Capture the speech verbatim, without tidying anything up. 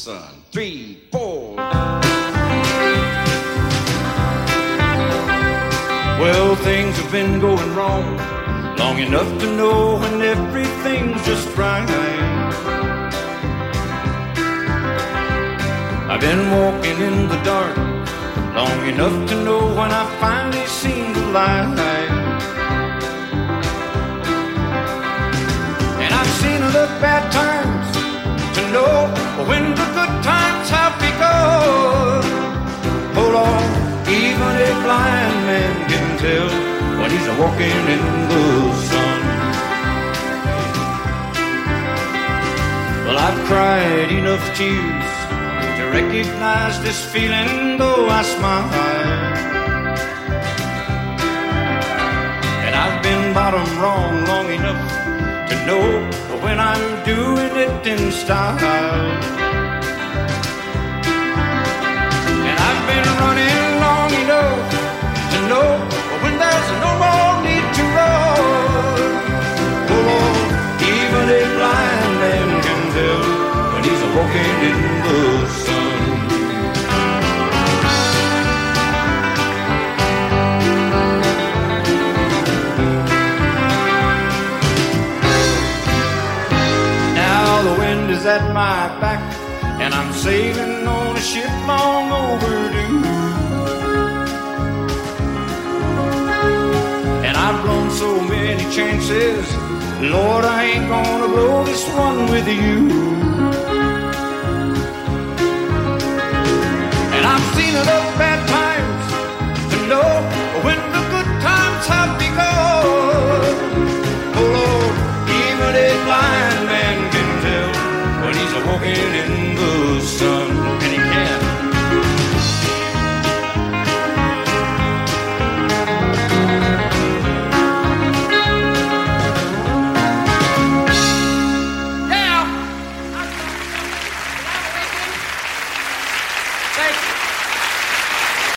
son. Three, four. Well, things have been going wrong long enough to know when everything's just right. I've been walking in the dark long enough to know when I finally seen the light. And I've seen the bad times to know when the good times have begun. Hold on, even a blind man can tell when he's walking in the sun. Well, I've cried enough tears to recognize this feeling, though I smile. And I've been bottom wrong long enough to know when I'm doing it in style. And I've been running long enough to know when there's no more need to run. Oh, even a blind man can tell when he's walking in the sun. Is at my back, and I'm sailing on a ship long overdue. And I've blown so many chances, Lord, I ain't gonna blow this one with you.